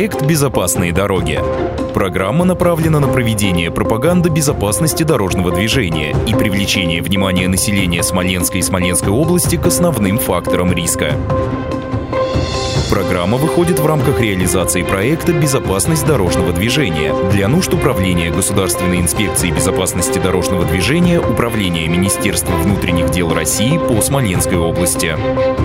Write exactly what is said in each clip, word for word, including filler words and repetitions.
Проект «Безопасные дороги». Программа направлена на проведение пропаганды безопасности дорожного движения и привлечение внимания населения Смоленской и Смоленской области к основным факторам риска. Программа выходит в рамках реализации проекта «Безопасность дорожного движения» для нужд Управления Государственной инспекции безопасности дорожного движения Управления Министерства внутренних дел России по Смоленской области.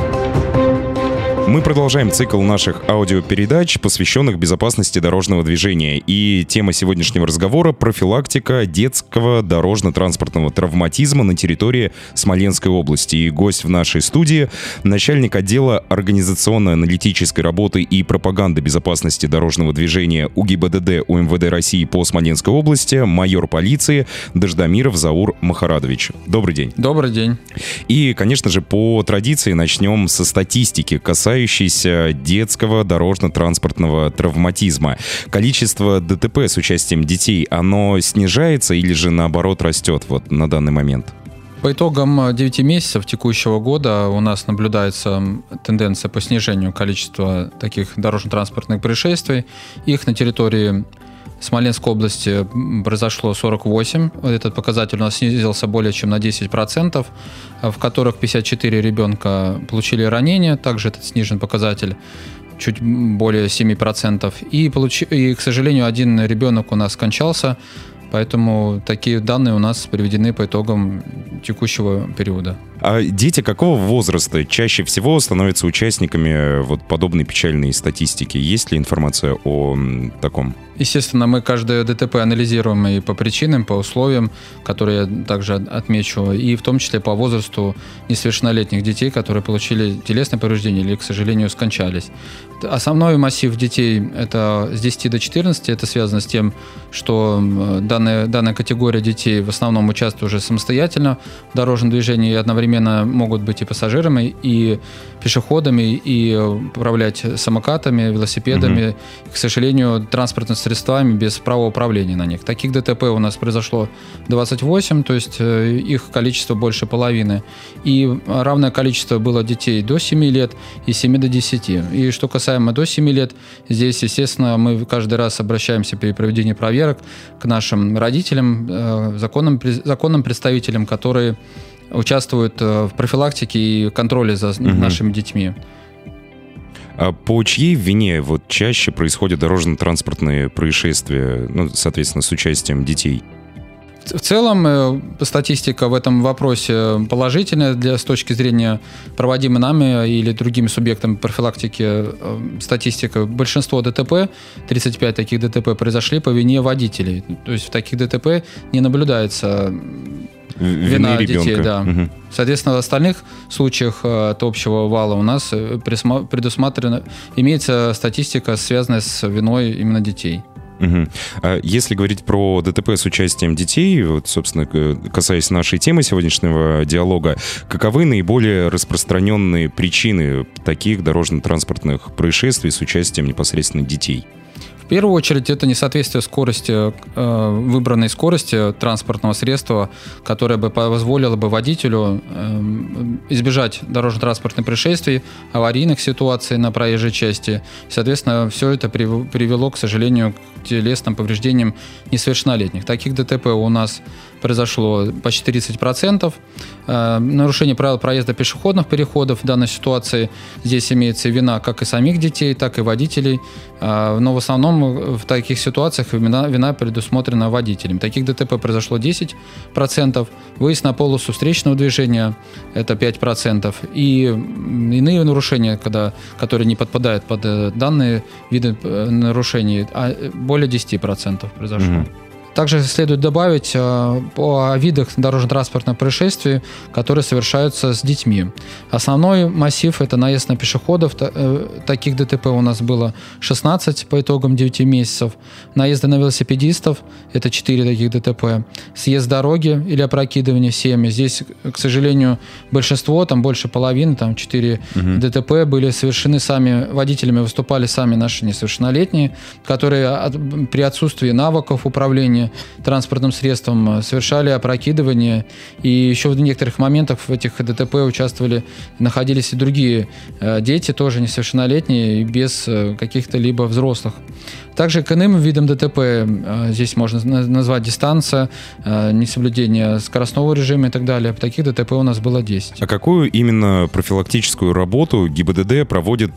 Мы продолжаем цикл наших аудиопередач, посвященных безопасности дорожного движения. И тема сегодняшнего разговора — профилактика детского дорожно-транспортного травматизма на территории Смоленской области. И гость в нашей студии — начальник отдела организационно-аналитической работы и пропаганды безопасности дорожного движения УГИБДД УМВД России по Смоленской области, майор полиции Дождомиров Заур Махарадович. Добрый день. Добрый день. И, конечно же, по традиции начнем со статистики, касающейся детского дорожно-транспортного травматизма. Количество ДТП с участием детей, оно снижается или же наоборот растет вот на данный момент? По итогам девяти месяцев текущего года у нас наблюдается тенденция по снижению количества таких дорожно-транспортных происшествий. Их на территории Смоленской области произошло сорок восемь. Этот показатель у нас снизился более чем на десять процентов, в которых пятьдесят четыре ребенка получили ранения. Также этот снижен показатель чуть более семь процентов. И, получи... и, к сожалению, один ребенок у нас скончался. Поэтому такие данные у нас приведены по итогам текущего периода. А дети какого возраста чаще всего становятся участниками вот подобной печальной статистики? Есть ли информация о таком? Естественно, мы каждое ДТП анализируем и по причинам, по условиям, которые я также отмечу, и в том числе по возрасту несовершеннолетних детей, которые получили телесное повреждение или, к сожалению, скончались. Основной массив детей – это с десяти до четырнадцати. Это связано с тем, что данная, данная категория детей в основном участвует уже самостоятельно в дорожном движении и одновременно могут быть и пассажирами, и пешеходами, и управлять самокатами, велосипедами. Угу. И, к сожалению, транспортными средствами без права управления на них. Таких ДТП у нас произошло двадцать восемь, то есть их количество больше половины. И равное количество было детей до семи лет и с семи до десяти. И что касаемо до семи лет, здесь, естественно, мы каждый раз обращаемся при проведении проверок к нашим родителям, законным, законным представителям, которые участвуют в профилактике и контроле за угу. нашими детьми. А по чьей вине вот чаще происходят дорожно-транспортные происшествия, ну, соответственно, с участием детей? В целом, статистика в этом вопросе положительная для, с точки зрения проводимой нами или другими субъектами профилактики статистика. Большинство ДТП, тридцать пять таких ДТП, произошли по вине водителей. То есть в таких ДТП не наблюдается вина детей. Да. Угу. Соответственно, в остальных случаях от общего вала у нас предусмотрена, имеется статистика, связанная с виной именно детей. Угу. А если говорить про ДТП с участием детей, вот, собственно, касаясь нашей темы сегодняшнего диалога, каковы наиболее распространенные причины таких дорожно-транспортных происшествий с участием непосредственно детей? В первую очередь, это несоответствие скорости, выбранной скорости транспортного средства, которое бы позволило бы водителю избежать дорожно-транспортных происшествий, аварийных ситуаций на проезжей части. Соответственно, все это привело, к сожалению, к телесным повреждениям несовершеннолетних. Таких ДТП у нас произошло почти тридцать процентов. Нарушение правил проезда пешеходных переходов в данной ситуации. Здесь имеется вина как и самих детей, так и водителей. Но в основном в таких ситуациях вина, вина предусмотрена водителем. Таких ДТП произошло десять процентов. Выезд на полосу встречного движения – это пять процентов. И иные нарушения, когда, которые не подпадают под данные виды нарушений, более десять процентов произошло. Mm-hmm. Также следует добавить о видах дорожно-транспортных происшествий, которые совершаются с детьми. Основной массив – это наезд на пешеходов. Таких ДТП у нас было шестнадцать по итогам девяти месяцев. Наезды на велосипедистов – это четыре таких ДТП. Съезд с дороги или опрокидывание – семь. Здесь, к сожалению, большинство, там больше половины, там четыре угу. ДТП были совершены сами, водителями выступали сами наши несовершеннолетние, которые при отсутствии навыков управления управления транспортным средством, совершали опрокидывание. И еще в некоторых моментах в этих ДТП участвовали, находились и другие дети, тоже несовершеннолетние, без каких-то либо взрослых. Также к иным видам ДТП здесь можно назвать дистанция, несоблюдение скоростного режима и так далее. Таких ДТП у нас было десять. А какую именно профилактическую работу ГИБДД проводит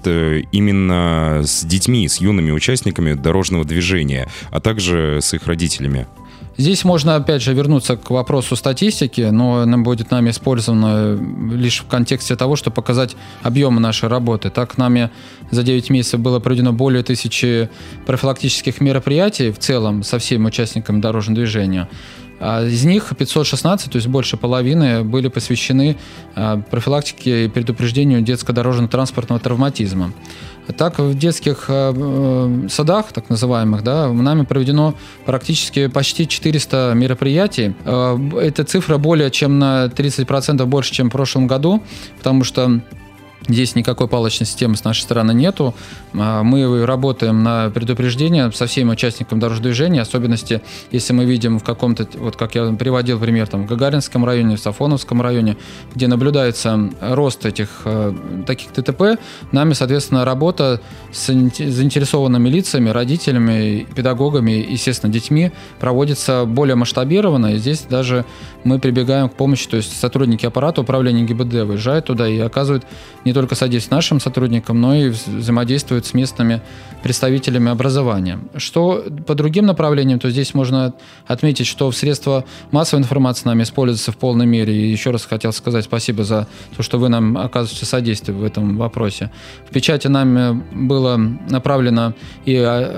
именно с детьми, с юными участниками дорожного движения, а также с их родителями? Здесь можно, опять же, вернуться к вопросу статистики, но она будет нами использована лишь в контексте того, чтобы показать объемы нашей работы. Так, нами за девять месяцев было проведено более тысячи профилактических мероприятий в целом со всеми участниками дорожного движения. Из них пятьсот шестнадцать, то есть больше половины, были посвящены профилактике и предупреждению детско-дорожно-транспортного травматизма. Так, в детских э, садах, так называемых, да, нами проведено практически почти четыреста мероприятий. Э, эта цифра более чем на тридцать процентов больше, чем в прошлом году, потому что здесь никакой палочной системы с нашей стороны нету. Мы работаем на предупреждение со всеми участниками дорожного движения, особенности, если мы видим в каком-то, вот как я приводил пример, там, в Гагаринском районе, в Сафоновском районе, где наблюдается рост этих таких ДТП, нами, соответственно, работа с заинтересованными лицами, родителями, педагогами, естественно, детьми проводится более масштабированно, и здесь даже мы прибегаем к помощи, то есть сотрудники аппарата управления ГИБДД выезжают туда и оказывают не только содействие нашим сотрудникам, но и взаимодействуют с местными представителями образования. Что по другим направлениям, то здесь можно отметить, что средства массовой информации нами используются в полной мере. И еще раз хотел сказать спасибо за то, что вы нам оказываете содействие в этом вопросе. В печати нами было направлено и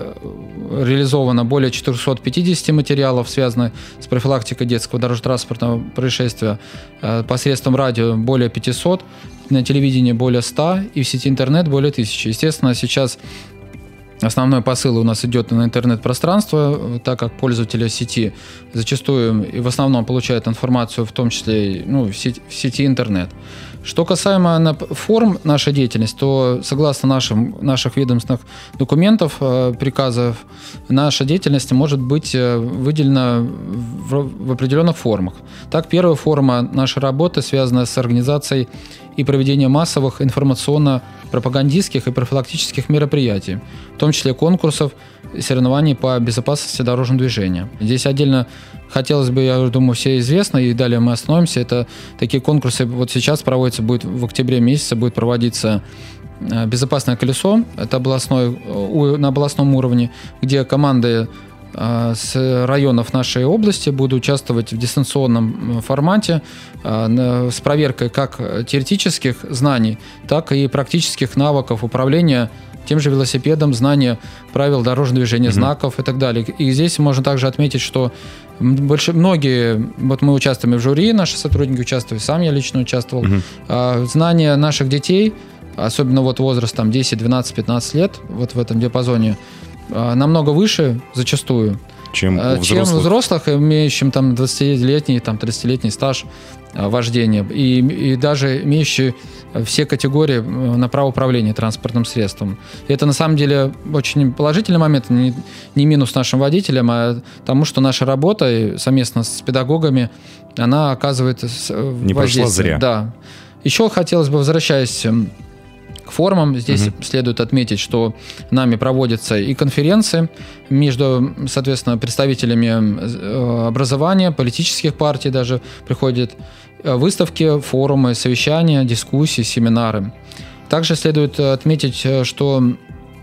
реализовано более четыреста пятьдесят материалов, связанных с профилактикой детского дорожно-транспортного происшествия. Посредством радио более пятисот, на телевидении более ста и в сети интернет более тысячи. Естественно, сейчас основной посыл у нас идет на интернет-пространство, так как пользователи сети зачастую и в основном получают информацию, в том числе ну, в, сети, в сети интернет. Что касаемо форм нашей деятельности, то согласно нашим, наших ведомственных документов, приказов, наша деятельность может быть выделена в, в определенных формах. Так, первая форма нашей работы связана с организацией и проведением массовых информационно-пропагандистских и профилактических мероприятий, в том числе конкурсов и соревнований по безопасности дорожного движения. Здесь отдельно хотелось бы, я думаю, все известно, и далее мы остановимся. Это такие конкурсы, вот сейчас проводится, будет в октябре месяце будет проводиться «Безопасное колесо», это областной, на областном уровне, где команды с районов нашей области будут участвовать в дистанционном формате с проверкой как теоретических знаний, так и практических навыков управления тем же велосипедом, знания правил дорожного движения, mm-hmm. знаков и так далее. И здесь можно также отметить, что больше, многие, вот мы участвуем в жюри, наши сотрудники участвовали, сам я лично участвовал, mm-hmm. знания наших детей, особенно вот возраст там десять, двенадцать, пятнадцать лет, вот в этом диапазоне, намного выше зачастую, чем у взрослых, чем у взрослых имеющим там двадцатилетний, там, тридцатилетний стаж вождения и, и даже имеющие все категории на право управления транспортным средством. И это на самом деле очень положительный момент, не, не минус нашим водителям, а тому, что наша работа совместно с педагогами, она оказывает не прошла зря. Да. Еще хотелось бы, возвращаясь к формам, здесь угу. следует отметить, что нами проводятся и конференции между, соответственно, представителями образования, политических партий даже приходят, выставки, форумы, совещания, дискуссии, семинары. Также следует отметить, что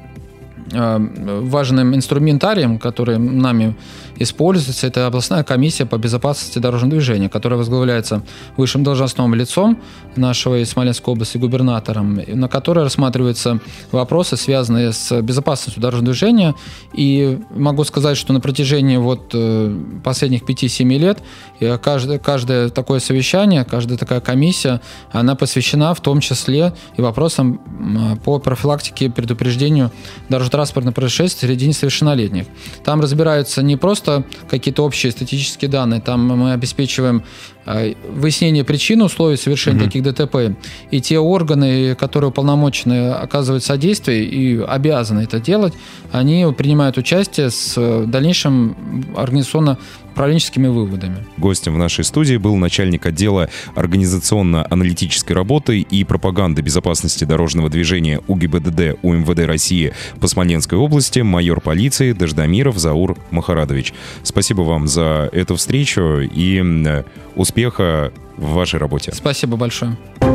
важным инструментарием, который нами используется, это областная комиссия по безопасности дорожного движения, которая возглавляется высшим должностным лицом нашего Смоленской области, губернатором, на которой рассматриваются вопросы, связанные с безопасностью дорожного движения. И могу сказать, что на протяжении вот последних пяти-семи лет каждое, каждое такое совещание, каждая такая комиссия, она посвящена в том числе и вопросам по профилактике и предупреждению дорожно-транспортных происшествий среди несовершеннолетних. Там разбираются не просто какие-то общие статистические данные, там мы обеспечиваем выяснение причин, условий совершения mm-hmm. таких ДТП. И те органы, которые уполномочены оказывать содействие и обязаны это делать, они принимают участие с дальнейшим организационно-управленческими выводами. Гостем в нашей студии был начальник отдела организационно-аналитической работы и пропаганды безопасности дорожного движения УГИБДД УМВД России по Смоленской области майор полиции Дождомиров Заур Махарадович. Спасибо вам за эту встречу и успеха в вашей работе. Спасибо большое.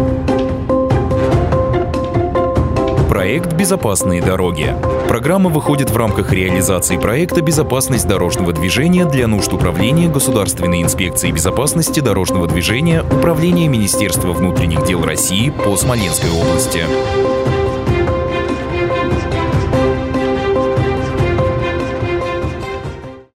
Проект «Безопасные дороги». Программа выходит в рамках реализации проекта «Безопасность дорожного движения» для нужд Управления Государственной инспекции безопасности дорожного движения Управления Министерства внутренних дел России по Смоленской области.